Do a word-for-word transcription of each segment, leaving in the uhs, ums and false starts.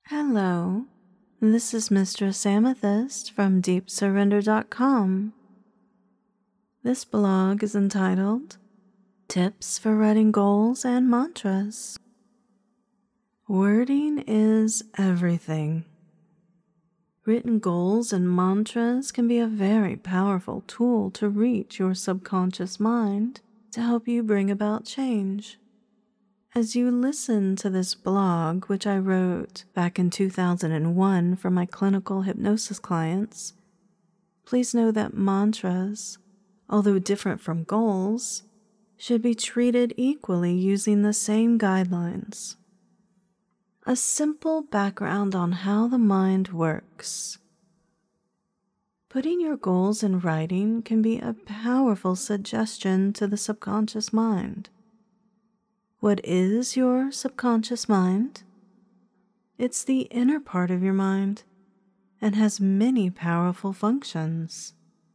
Hello, this is Mistress Amethyst from deep surrender dot com. This blog is entitled Tips for Writing Goals and Mantras. Wording is everything. Written goals and mantras can be a very powerful tool to reach your subconscious mind to help you bring about change. As you listen to this blog, which I wrote back in two thousand one for my clinical hypnosis clients, please know that mantras, although different from goals, should be treated equally using the same guidelines. A simple background on how the mind works. Putting your goals in writing can be a powerful suggestion to the subconscious mind. What is your subconscious mind? It's the inner part of your mind and has many powerful functions.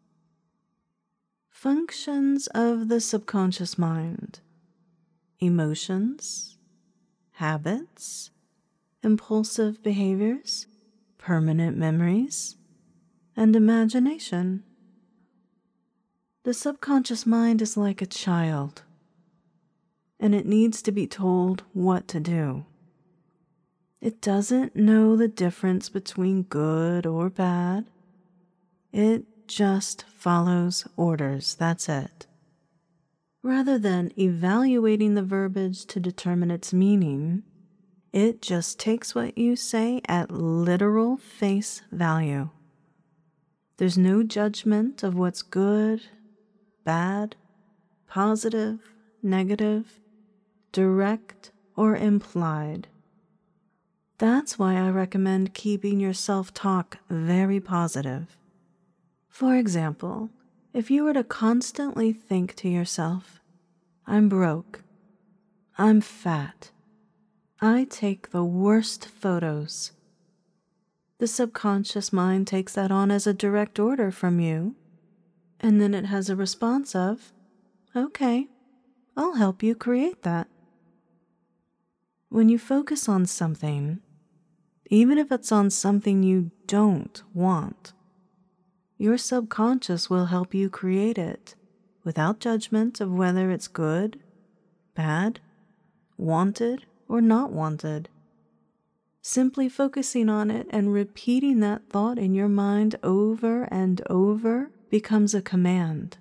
Functions of the subconscious mind: emotions, habits, impulsive behaviors, permanent memories, and imagination. The subconscious mind is like a child, and it needs to be told what to do. It doesn't know the difference between good or bad. It just follows orders, that's it. Rather than evaluating the verbiage to determine its meaning, it just takes what you say at literal face value. There's no judgment of what's good, bad, positive, negative, direct, or implied. That's why I recommend keeping your self-talk very positive. For example, if you were to constantly think to yourself, I'm broke, I'm fat, I take the worst photos, the subconscious mind takes that on as a direct order from you, and then it has a response of, okay, I'll help you create that. When you focus on something, even if it's on something you don't want, your subconscious will help you create it without judgment of whether it's good, bad, wanted, or not wanted. Simply focusing on it and repeating that thought in your mind over and over becomes a command.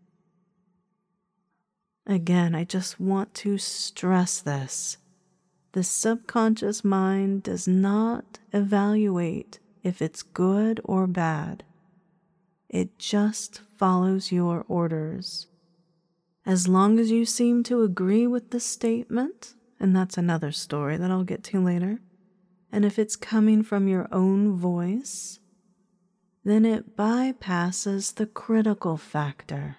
Again, I just want to stress this. The subconscious mind does not evaluate if it's good or bad. It just follows your orders. As long as you seem to agree with the statement, and that's another story that I'll get to later, and if it's coming from your own voice, then it bypasses the critical factor.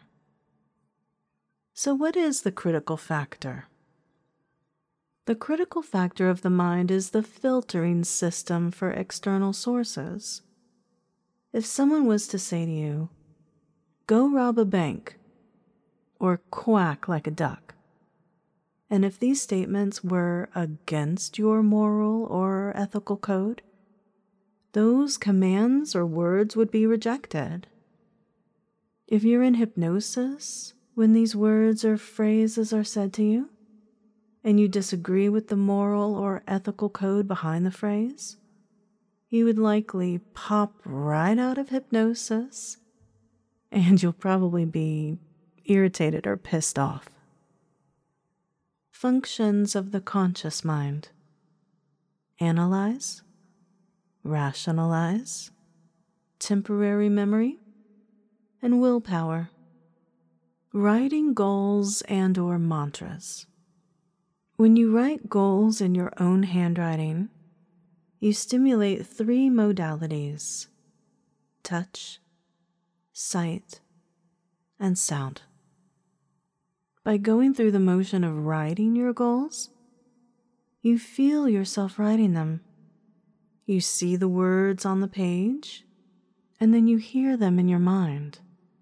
So what is the critical factor? The critical factor of the mind is the filtering system for external sources. If someone was to say to you, go rob a bank, or quack like a duck, and if these statements were against your moral or ethical code, those commands or words would be rejected. If you're in hypnosis, when these words or phrases are said to you, and you disagree with the moral or ethical code behind the phrase, you would likely pop right out of hypnosis, and you'll probably be irritated or pissed off. Functions of the conscious mind: analyze, rationalize, temporary memory, and willpower. Writing goals and or mantras. When you write goals in your own handwriting, you stimulate three modalities: touch, sight, and sound. By going through the motion of writing your goals, you feel yourself writing them. You see the words on the page, and then you hear them in your mind.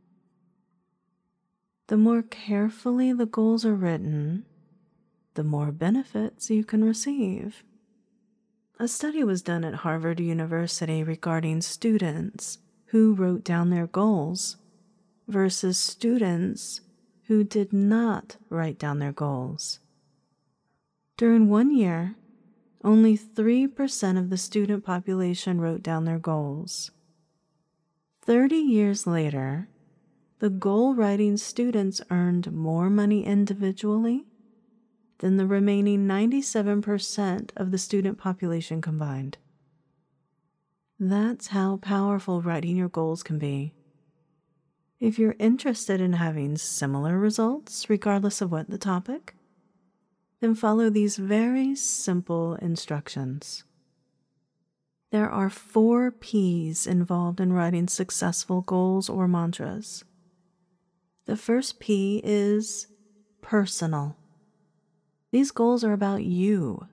The more carefully the goals are written, the more benefits you can receive. A study was done at Harvard University regarding students who wrote down their goals versus students who did not write down their goals. During one year, only three percent of the student population wrote down their goals. Thirty years later, the goal-writing students earned more money individually than the remaining ninety-seven percent of the student population combined. That's how powerful writing your goals can be. If you're interested in having similar results, regardless of what the topic, then follow these very simple instructions. There are four P's involved in writing successful goals or mantras. The first P is personal. These goals are about you.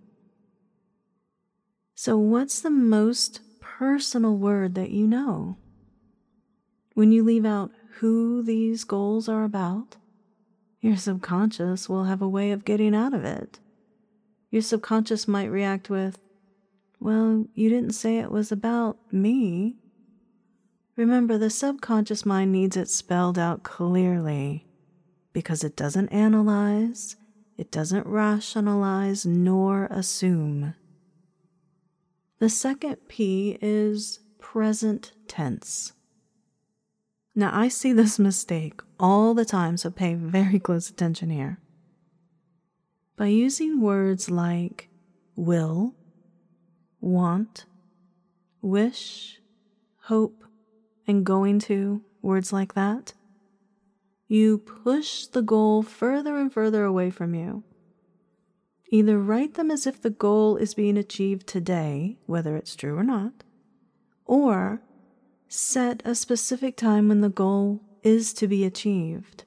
So what's the most personal word that you know? When you leave out who these goals are about, your subconscious will have a way of getting out of it. Your subconscious might react with, well, you didn't say it was about me. Remember, the subconscious mind needs it spelled out clearly because it doesn't analyze, it doesn't rationalize, nor assume. The second P is present tense. Now, I see this mistake all the time, so pay very close attention here. By using words like will, want, wish, hope, and going to, words like that, you push the goal further and further away from you. Either write them as if the goal is being achieved today, whether it's true or not, or set a specific time when the goal is to be achieved.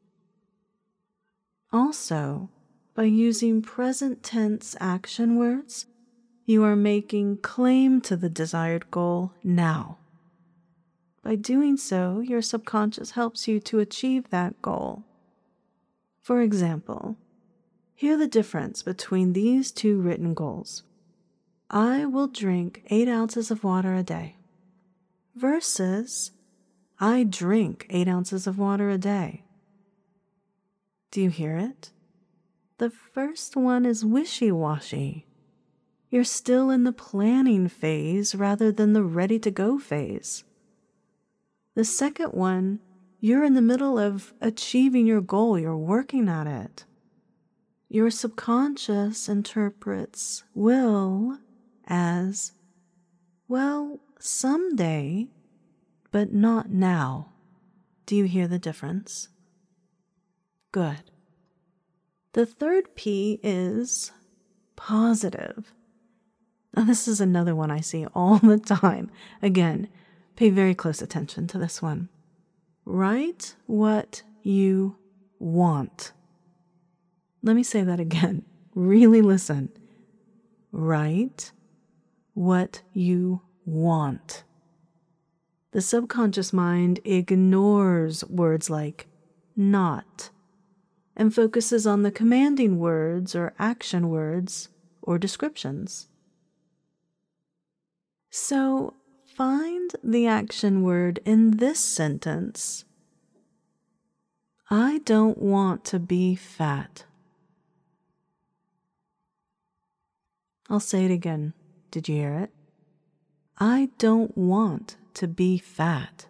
Also, by using present tense action words, you are making claim to the desired goal now. By doing so, your subconscious helps you to achieve that goal. For example, hear the difference between these two written goals. I will drink eight ounces of water a day versus I drink eight ounces of water a day. Do you hear it? The first one is wishy-washy. You're still in the planning phase rather than the ready-to-go phase. The second one, you're in the middle of achieving your goal. You're working at it. Your subconscious interprets will as, well, someday, but not now. Do you hear the difference? Good. The third P is positive. Now, this is another one I see all the time. Again, pay very close attention to this one. Write what you want. Let me say that again. Really listen. Write what you want. The subconscious mind ignores words like not and focuses on the commanding words or action words or descriptions. So find the action word in this sentence. I don't want to be fat. I'll say it again. Did you hear it? I don't want to be fat.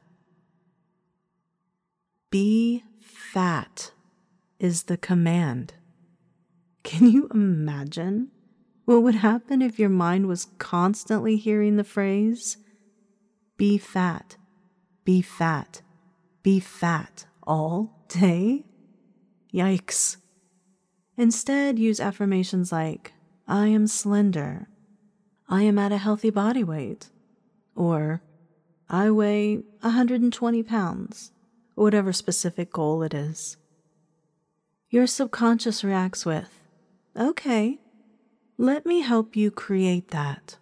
Be fat is the command. Can you imagine what would happen if your mind was constantly hearing the phrase, be fat, be fat, be fat all day? Yikes. Instead, use affirmations like, I am slender, I am at a healthy body weight, or I weigh one hundred twenty pounds, or whatever specific goal it is. Your subconscious reacts with, okay, let me help you create that.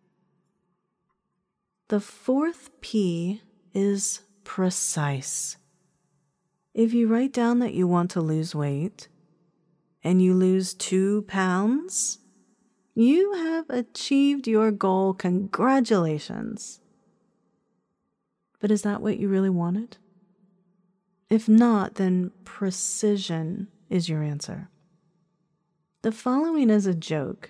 The fourth P is precise. If you write down that you want to lose weight and you lose two pounds, You have achieved your goal. Congratulations. But is that what you really wanted? If not, then precision is your answer. The following is a joke.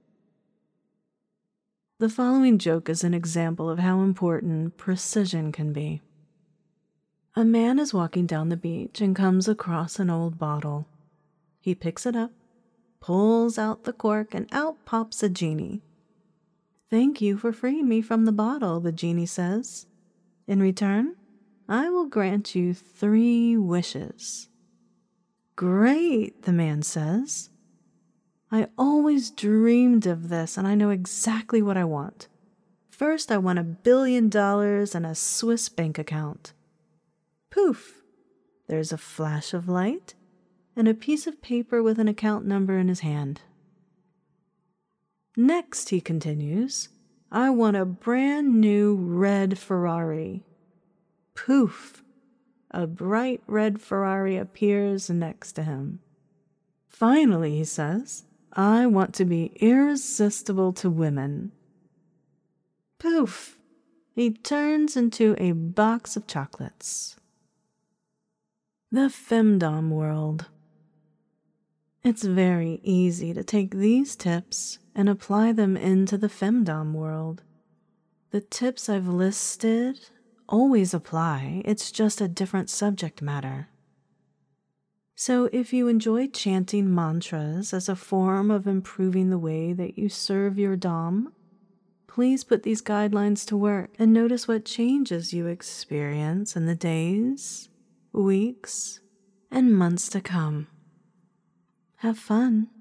The following joke is an example of how important precision can be. A man is walking down the beach and comes across an old bottle. He picks it up, pulls out the cork, and out pops a genie. "Thank you for freeing me from the bottle," the genie says. "In return, I will grant you three wishes." "Great," the man says. "I always dreamed of this, and I know exactly what I want. First, I want a billion dollars and a Swiss bank account." Poof! There's a flash of light and a piece of paper with an account number in his hand. "Next," he continues, "I want a brand new red Ferrari." Poof! A bright red Ferrari appears next to him. "Finally," he says, "I want to be irresistible to women." Poof! He turns into a box of chocolates. The femdom world. It's very easy to take these tips and apply them into the femdom world. The tips I've listed always apply, it's just a different subject matter. So if you enjoy chanting mantras as a form of improving the way that you serve your dom, please put these guidelines to work and notice what changes you experience in the days, weeks, and months to come. Have fun.